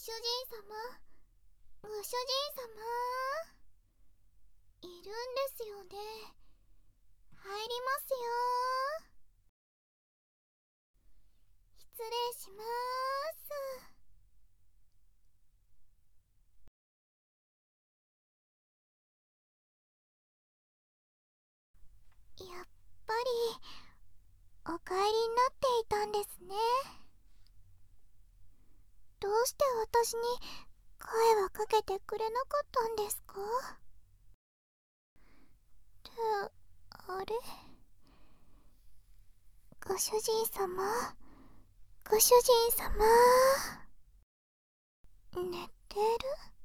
主人様、ご主人様、いるんですよね。入りますよ。失礼しまーす。やっぱりお帰りになっていたんですね。どうして私に声はかけてくれなかったんですか？ってあれ、ご主人様、ご主人様、寝てる？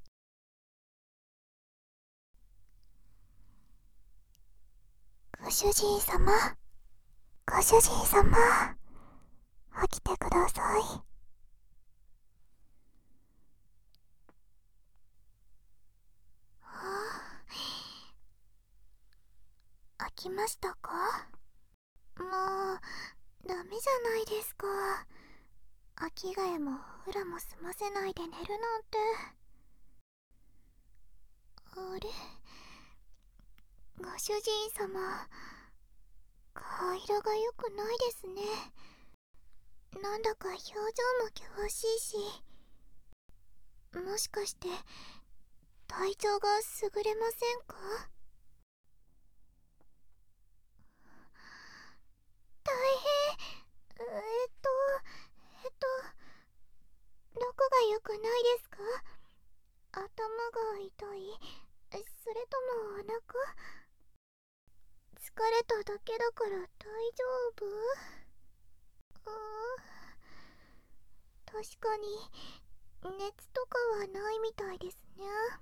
ご主人様、ご主人様、起きてください。起きましたか？もうダメじゃないですか。秋替えもフラも済ませないで寝るなんて。あれ、ご主人様、顔色が良くないですね。なんだか表情も険しいし、もしかして体調が優れませんか？大変。どこが良くないですか？頭が痛い？それともお腹？疲れただけだから大丈夫？確かに熱とかはないみたいですね。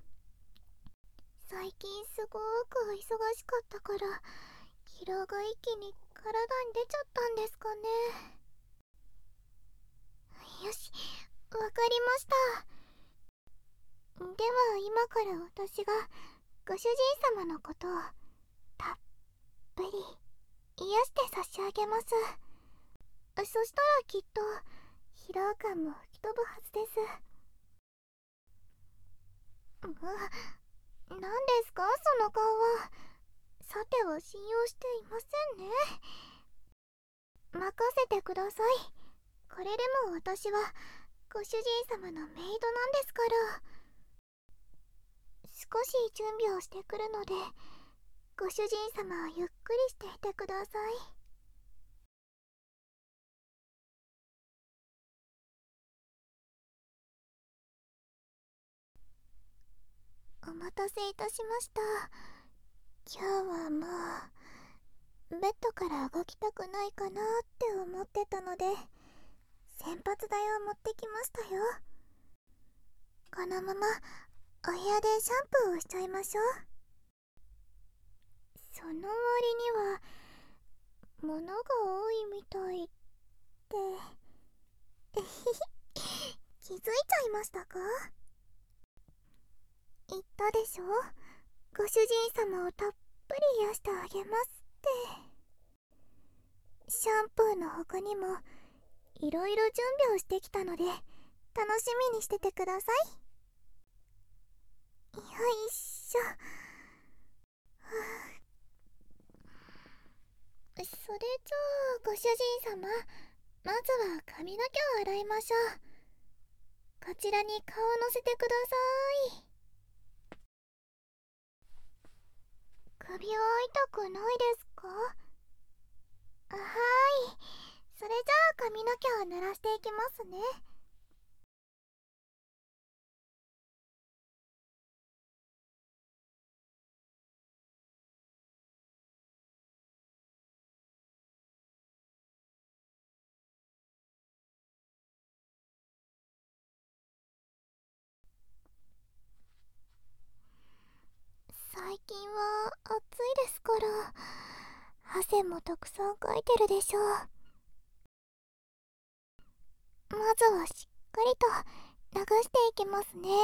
最近すごく忙しかったから疲労が一気に体に出ちゃったんですかね。よし、わかりました。では今から私がご主人様のことをたっぷり癒して差し上げます。そしたらきっと疲労感も吹き飛ぶはずです。何ですかその顔は。さては信用していませんね。任せてください。これでも私はご主人様のメイドなんですから。少し準備をしてくるのでご主人様はゆっくりしていてください。お待たせいたしました。今日はもうベッドから動きたくないかなって思ってたので洗髪台を持ってきましたよ。このままお部屋でシャンプーをしちゃいましょう。その割には物が多いみたいって気づいちゃいましたか？言ったでしょ、ご主人様をたっぷり癒してあげますって。シャンプーの他にもいろいろ準備をしてきたので楽しみにしててください。よいしょ。それじゃあご主人様、まずは髪の毛を洗いましょう。こちらに顔をのせてください。首は痛くないですか？はい。それじゃあ髪の毛を濡らしていきますね。最近は暑いですから汗もたくさんかいてるでしょう。まずはしっかりと流していきますね。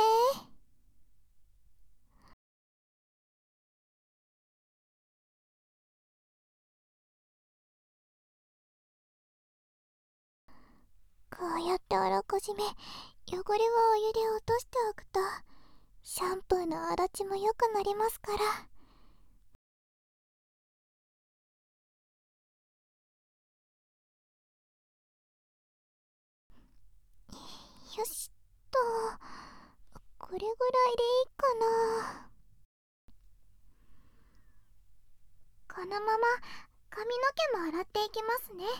こうやってあらかじめ汚れはお湯で落としておくとシャンプーの泡立ちも良くなりますから。よしっと、これぐらいでいいかな。このまま髪の毛も洗っていきますね。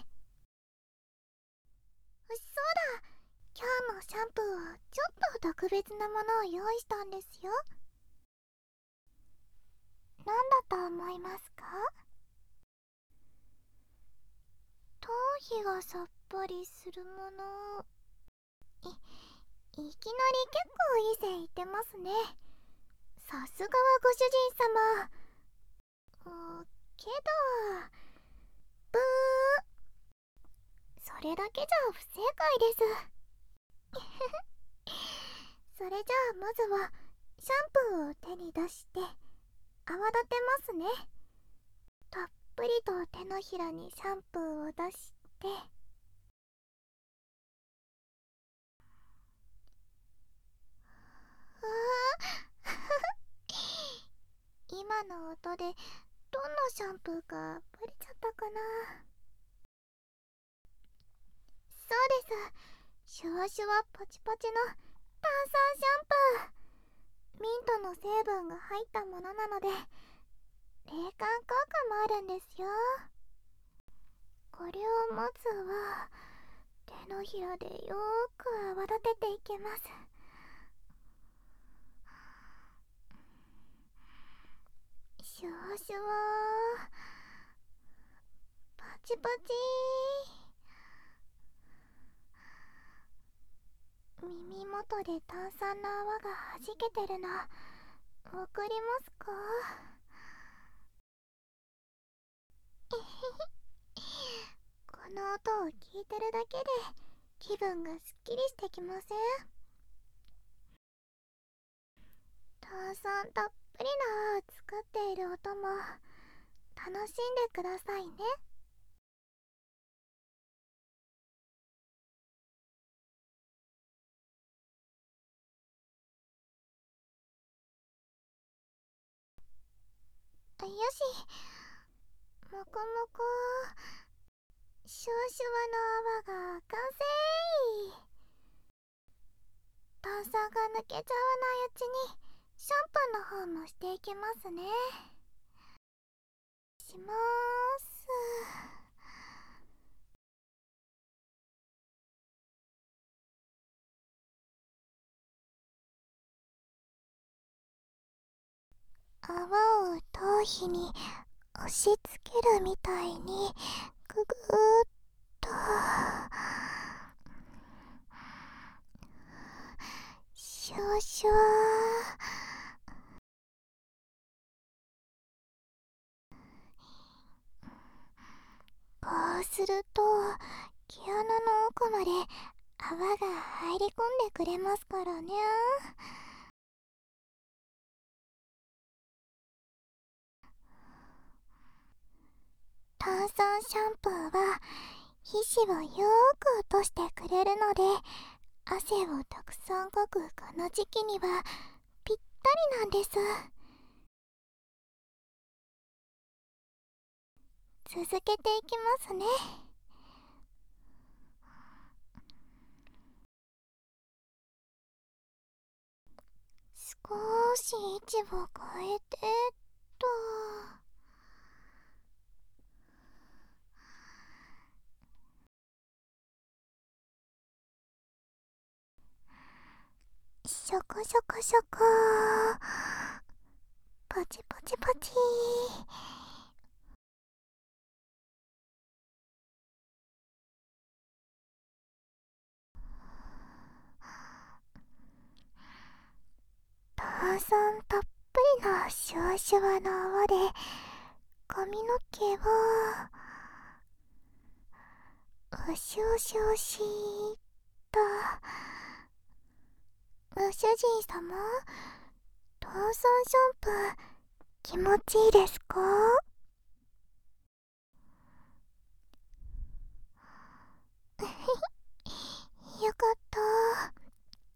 そうだ、今日のシャンプーはちょっと特別なものを用意したんですよ。何だと思いますか？頭皮がさっぱりするもの。いきなり結構いい線いってますね。さすがはご主人様。けど、ブー。それだけじゃ不正解です。それじゃあまずはシャンプーを手に出して泡立てますね。たっぷりと手のひらにシャンプーを出して、今の音でどんなシャンプーかバレちゃったかな。そうです、シュワシュワパチパチの炭酸シャンプー。ミントの成分が入ったものなので冷感効果もあるんですよ。これをまずは手のひらでよーく泡立てていきます。シュワシュワパチパチ。耳元で炭酸の泡がはじけてるのわかりますか？この音を聞いてるだけで気分がすっきりしてきません？炭酸たっぷりな泡を作っている音も楽しんでくださいね。よし、もこもこ、シュワシュワの泡が完成。炭酸が抜けちゃわないうちにシャンプーの方もしていきますね。しまーす。泡を頭皮に押し付けるみたいにぐぐーっとシュワシュワ。こうすると毛穴の奥まで泡が入り込んでくれますからね。炭酸シャンプーは皮脂をよーく落としてくれるので、汗をたくさんかくこの時期にはぴったりなんです。続けていきますね。少し位置を変えてと。ショコショコショコ、パチパチパチ。炭酸たっぷりのシュワシュワの泡で髪の毛をおしおしおしーっと。ご主人様、炭酸シャンプー気持ちいいですか？よかった。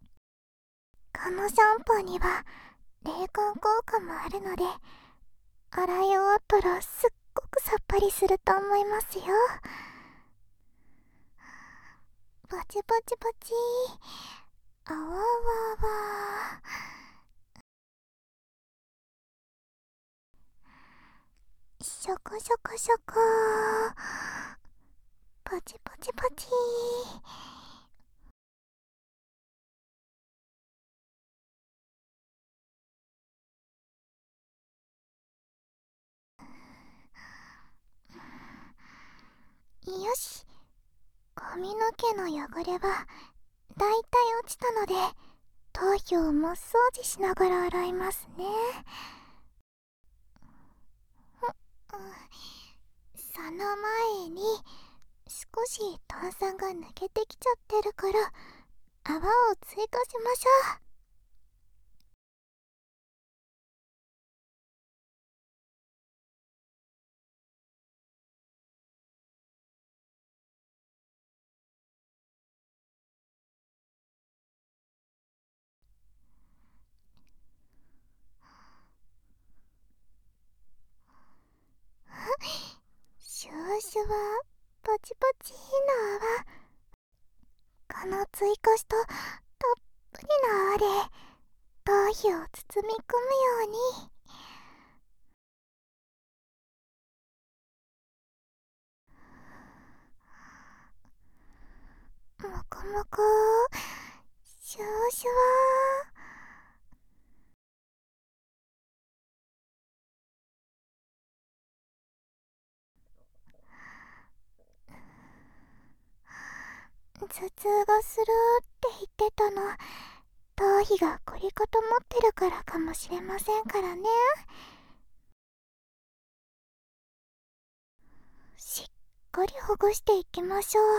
のシャンプーには冷感効果もあるので、洗い終わったらすっごくさっぱりすると思いますよ。パチパチパチ、あわわわ、シャカシャカシャカ、パチパチパチ。よし、髪の毛の汚れはだいたい落ちたので、頭皮をマッサージしながら洗いますね。その前に少し炭酸が抜けてきちゃってるから、泡を追加しましょう。シュワシュワ、パチパチの泡、この追加したたっぷりの泡で頭皮を包み込むように。もこもこ、シュワシュワ。頭痛がするって言ってたの、頭皮が凝り固まってるからかもしれませんからね。しっかりほぐしていきましょう。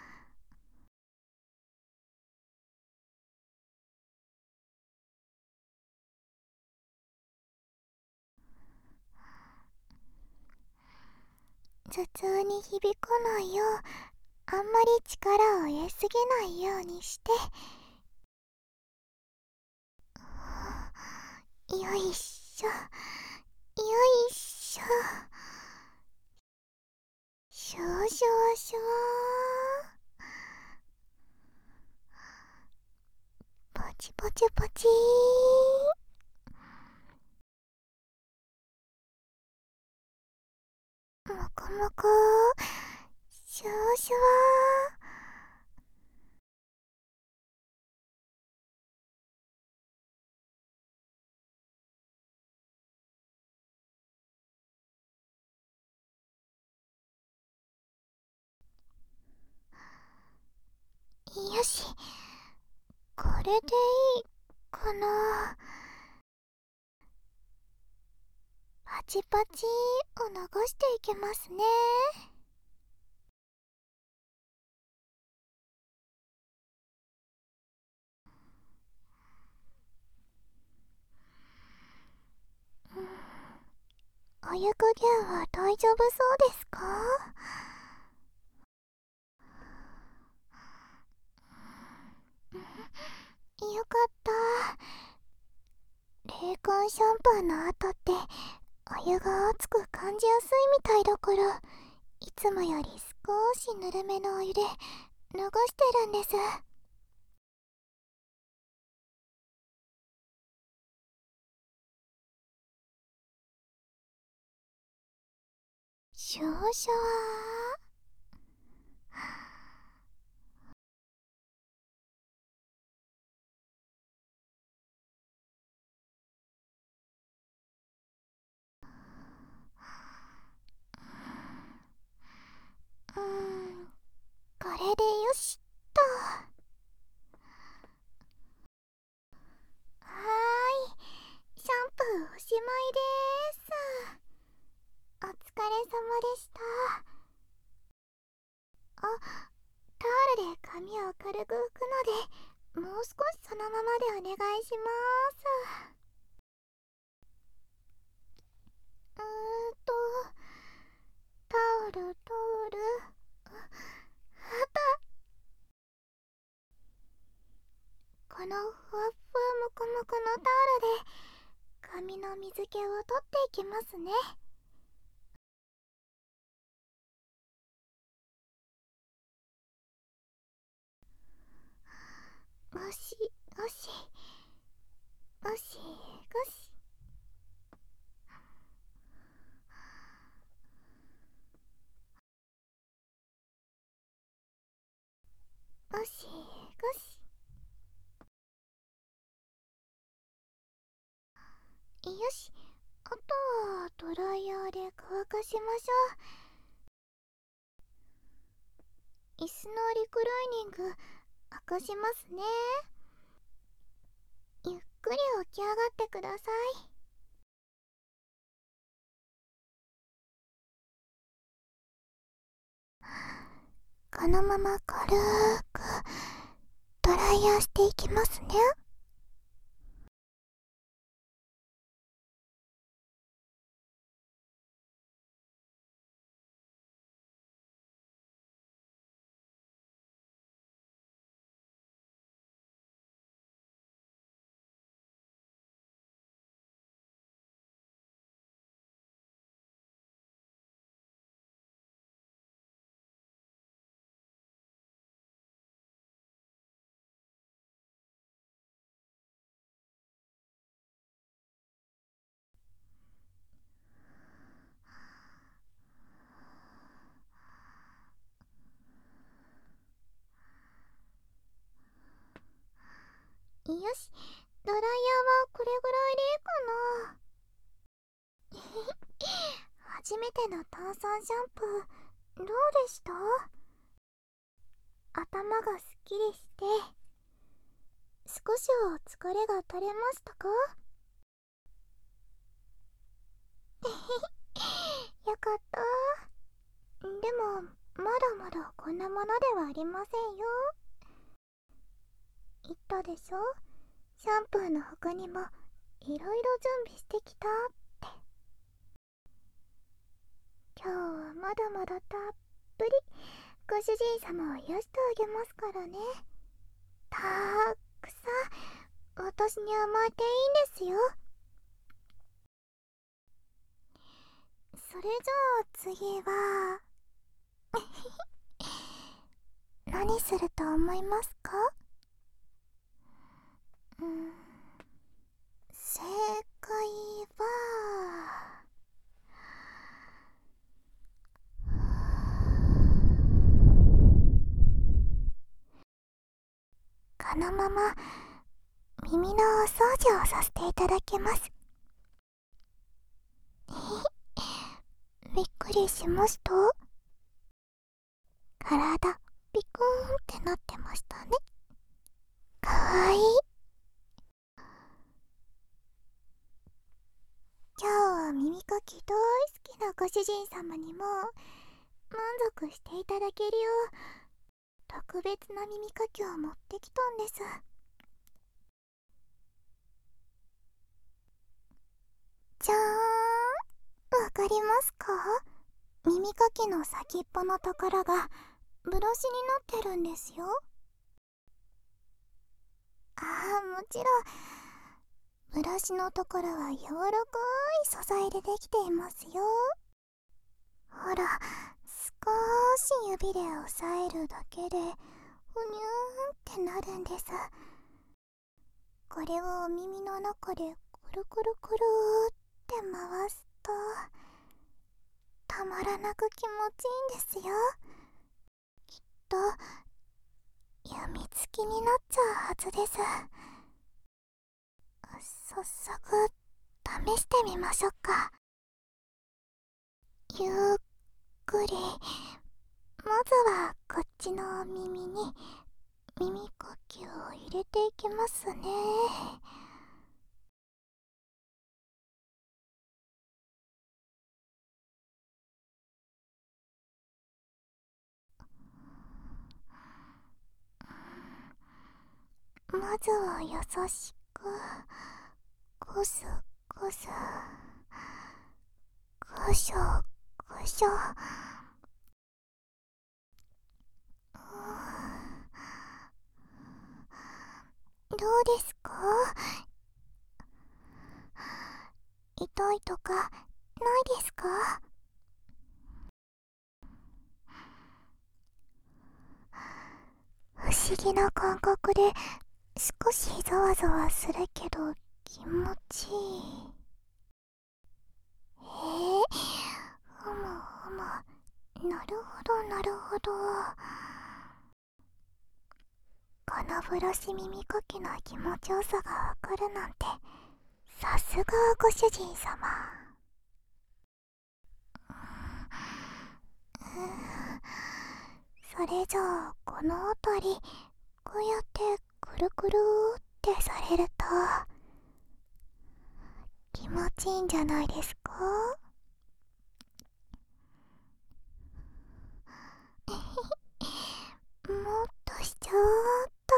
頭痛に響かないよう、あんまり力を入れすぎないようにして。よいしょ、よいしょ。シュワシュワシュワ、パチパチパチー。もこもこ、シュワシュワ。よし、これでいいかな。パチパチを流していきますね。お湯加減は大丈夫そうですか？よかった。冷感シャンプーの後ってお湯が熱く感じやすいみたいだから、いつもより少しぬるめのお湯で流してるんです。シュワシュワー。これでよしっと。はーい、シャンプーおしまいでーす。お疲れ様でした。タオルで髪を軽く拭くので、もう少しそのままでお願いします。タオルタオル、あった。このふわっふわもこもこのタオルで髪の水気を取っていきますね。ゴシゴシゴシゴシ。ゴシゴシ。よし、あとはドライヤーで乾かしましょう。椅子のリクライニング明かしますね。ゆっくり起き上がってください。このまま軽くドライヤーしていきますね。よし、ドライヤーはこれぐらいでいいかな。初めての炭酸シャンプーどうでした？頭がすっきりして少しは疲れが取れましたか？よかった。でもまだまだこんなものではありませんよ。言ったでしょ、シャンプーの他にもいろいろ準備してきたって。今日はまだまだたっぷりご主人様を癒してあげますからね。たくさん私に甘えていいんですよ。それじゃあ次は何すると思いますか？正解はこのまま耳のお掃除をさせていただきます。びっくりしました？体ピクーンってなってましたね。かわいい。今日は耳かき大好きなご主人様にも満足していただけるよう特別な耳かきを持ってきたんです。じゃーん、わかりますか？耳かきの先っぽのところがブラシになってるんですよ。もちろんブラシのところは柔らかい素材でできていますよ。ほら、少し指で押さえるだけでふにゅーんってなるんです。これをお耳の中でくるくるくるって回すとたまらなく気持ちいいんですよ。きっとやみつきになっちゃうはずです。早速試してみましょうか。ゆっくり、まずはこっちの耳に耳かきを入れていきますね。まずは優しくゴスゴスゴショゴショ。どうですか？痛いとかないですか？不思議な感覚で少しざわざわするけど気持ちいい。ふむふむ、なるほどなるほど。このブラシ耳かきの気持ちよさがわかるなんて、さすがご主人様。それじゃあこの辺りこうやってくるくるってされると気持ちいいんじゃないですか？もっとしちょっと。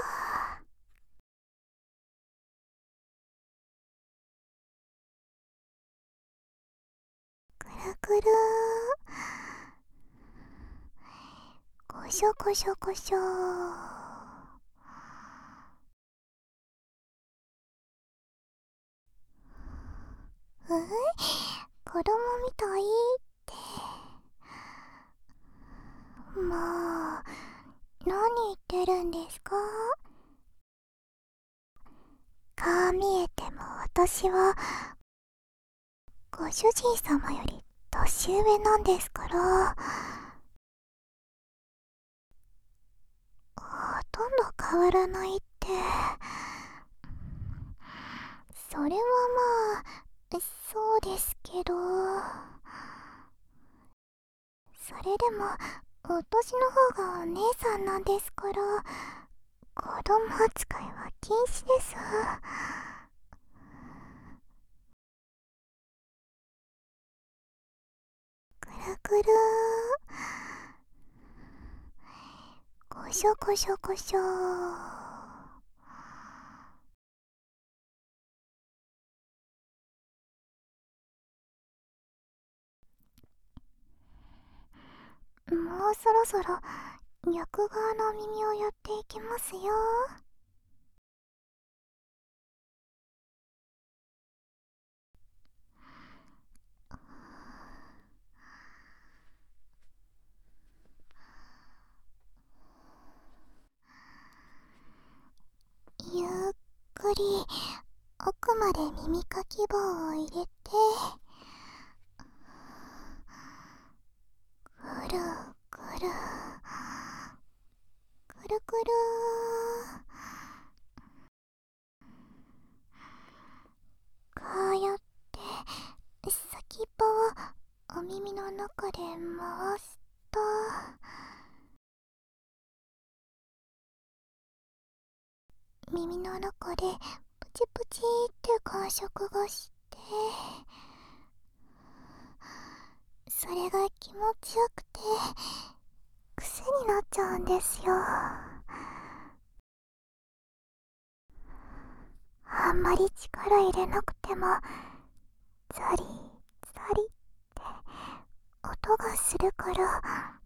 くるくる、こしょこしょこしょ。子供みたいって。もう何言ってるんですか？こう見えても私はご主人様より年上なんですから、ほとんど変わらないって。それはまあそうですけど、それでも私の方がお姉さんなんですから、子供扱いは禁止です。くるくる、こしょこしょこしょ。もうそろそろ逆側の耳をやっていきますよ。ゆっくり奥まで耳かき棒を入れて、くるくるくるくる。こうやって先っぽをお耳の中で回すと、耳の中でプチプチって感触がして、それが気持ちよくて癖になっちゃうんですよ。あんまり力入れなくてもザリザリって音がするから、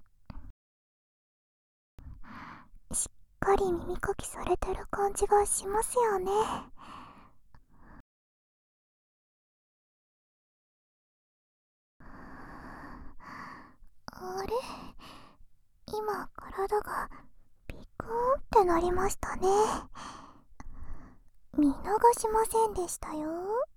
しっかり耳かきされてる感じがしますよね。あれ、今体がビクーンってなりましたね。見逃しませんでしたよ。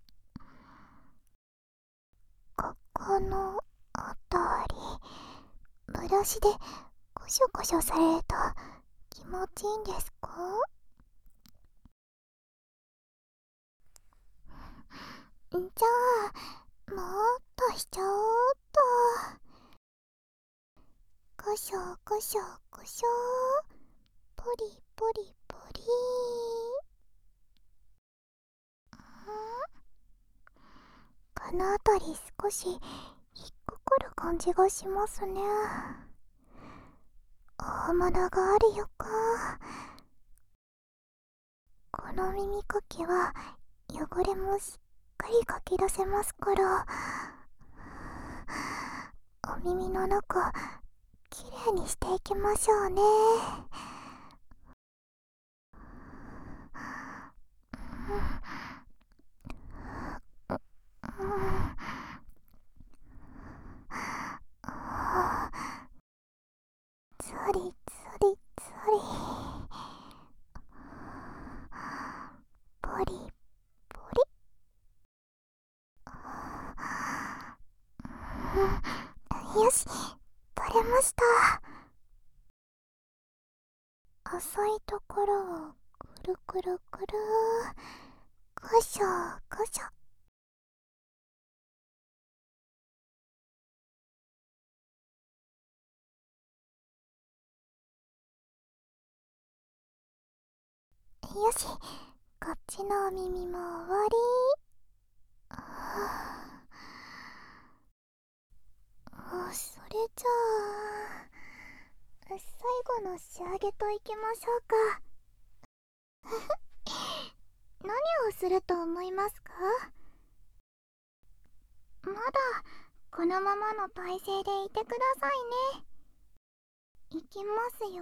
ここのあたり、ブラシでコショコショされると気持ちいいんですか？じゃあもっとしちゃおうっと。コショコショコショ、ポリポリポリ。この辺り少し引っかかる感じがしますね。大物があるよか。この耳かきは汚れもしっかりかき出せますから、お耳の中きれいにしていきましょうね。 し、取れました。浅いところをくるくるくる、こしょこしょ。よし、こっちのお耳も終わり。それじゃあ最後の仕上げといきましょうか。何をすると思いますか？まだこのままの体勢でいてくださいね。いきますよ。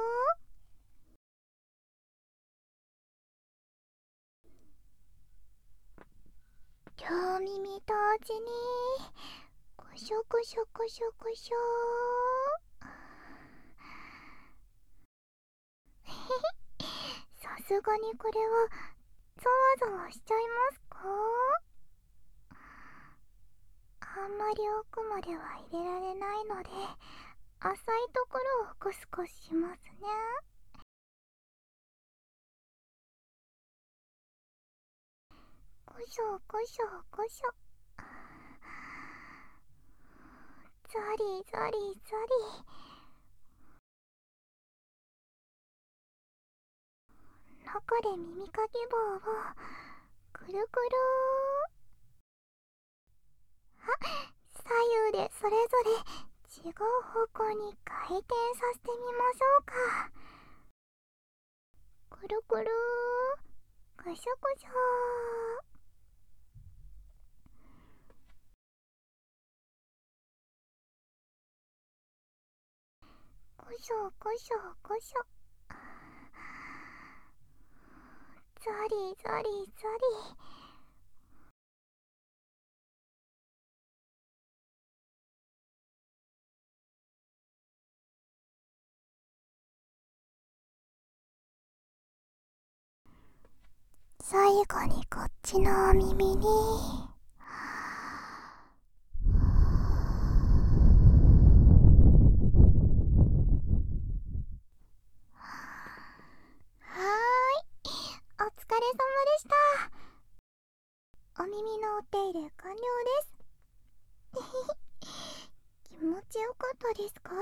両耳同時にこしょこしょこしょこしょ。さすがにこれはざわざわしちゃいますか？あんまり奥までは入れられないので、浅いところをコスコスしますね。こしょこしょこしょ。ザリザリザリ。中で耳かき棒をくるくる。左右でそれぞれ違う方向に回転させてみましょうか。くるくる、こしょこしょ。こしょこしょこしょ。ザリザリザリ。最後にこっちのお耳に。お疲れ様でした。お耳のお手入れ完了です。気持ちよかったですか？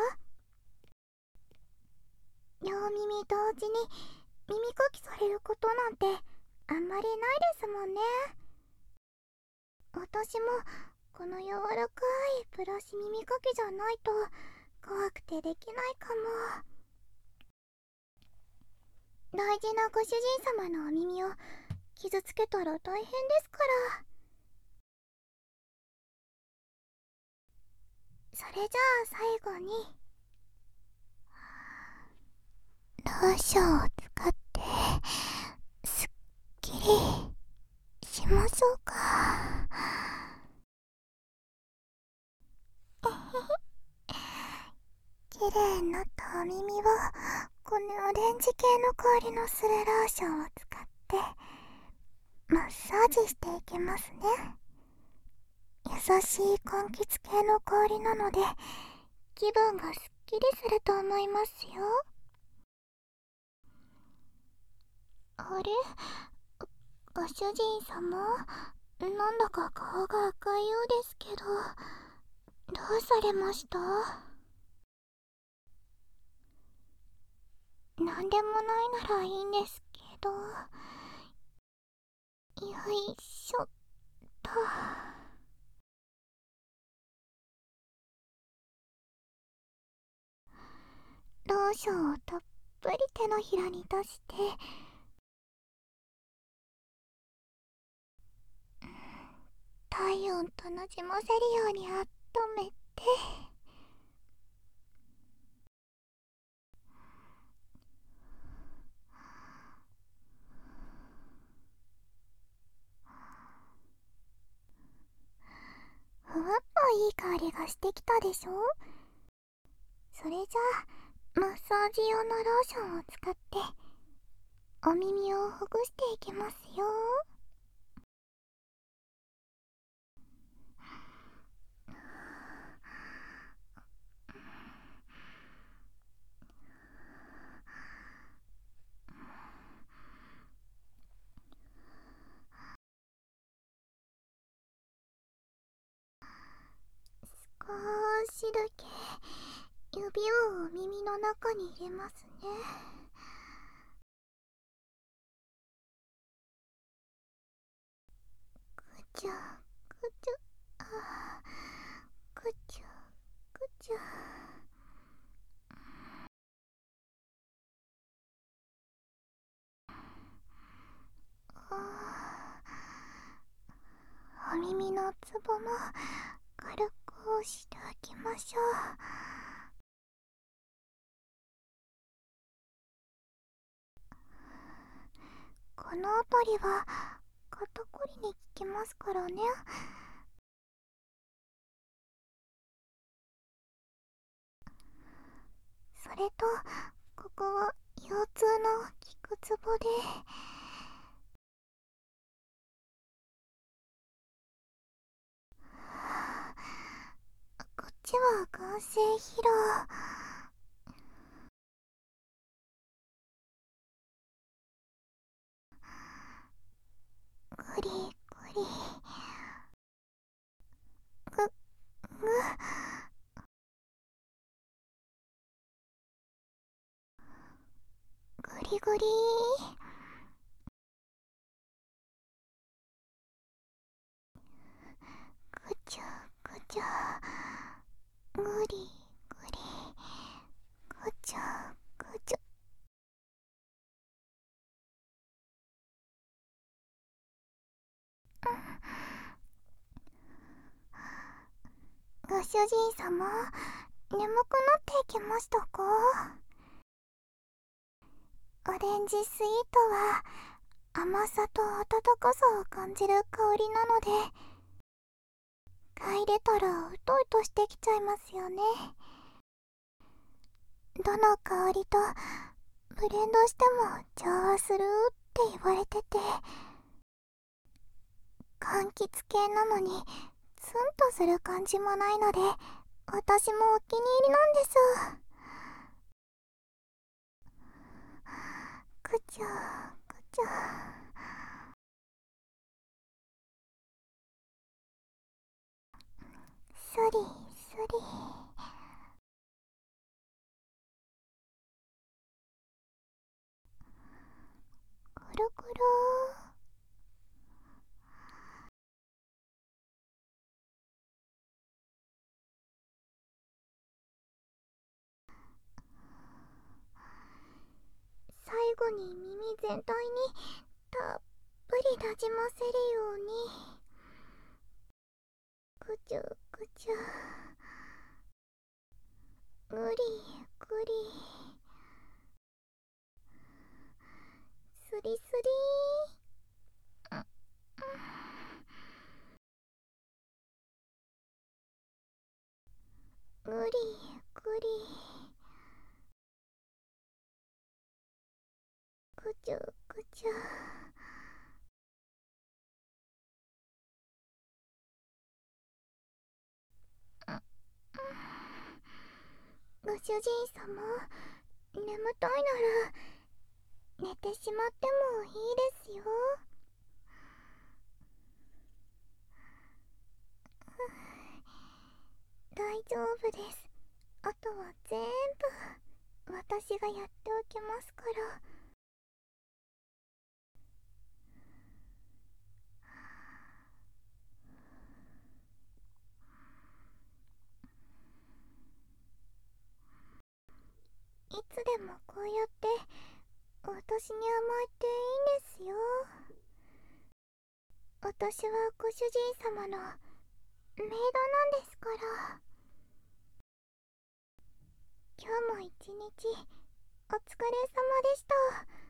両耳同時に耳かきされることなんてあんまりないですもんね。私もこの柔らかいブラシ耳かきじゃないと怖くてできないかも。大事なご主人様のお耳を傷つけたら大変ですから。それじゃあ最後にローションを使ってすっきりしましょうか。綺麗になったお耳をこのオレンジ系の香りのするローションを使ってマッサージしていきますね。優しい柑橘系の香りなので気分がすっきりすると思いますよ。あれ、ご主人様、なんだか顔が赤いようですけど、どうされました？なんでもないならいいんですけど。よいしょっと。ローションをたっぷり手のひらに出して、体温となじませるように温めて、ふわっといい香りがしてきたでしょ？それじゃあマッサージ用のローションを使ってお耳をほぐしていきますよ。 だけ指をお耳の中に入れますね。ぐちゃぐちゃ、あー、ぐちゃぐちゃ。お耳のツボも軽く押してあげましょう。この辺りは肩こりに効きますからね。それとここは腰痛の効くツボで、こっちは眼性疲労。ぐりぐり、ぐぐぐりぐり、ぐちゃぐちゃ、ぐりぐり、ぐちゃぐちゃ。ご主人様、眠くなっていきましたか？オレンジスイートは甘さと温かさを感じる香りなので、嗅いでたらうとうとしてきちゃいますよね。どの香りとブレンドしても調和するって言われてて、柑橘系なのにツンとする感じもないので、私もお気に入りなんです。ぐちゃぐちゃ、スリスリ、くるくる。最後に耳全体にたっぷりなじませるように、ぐちゅぐちゅ、ぐりぐり、すりすり、ぐりぐり、ぐちゅぐちゅ。ご主人様、眠たいなら寝てしまってもいいですよ。大丈夫です。あとは全部私がやっておきますから。いつでもこうやって私に甘えていいんですよ。私はご主人様のメイドなんですから。今日も一日お疲れ様でした。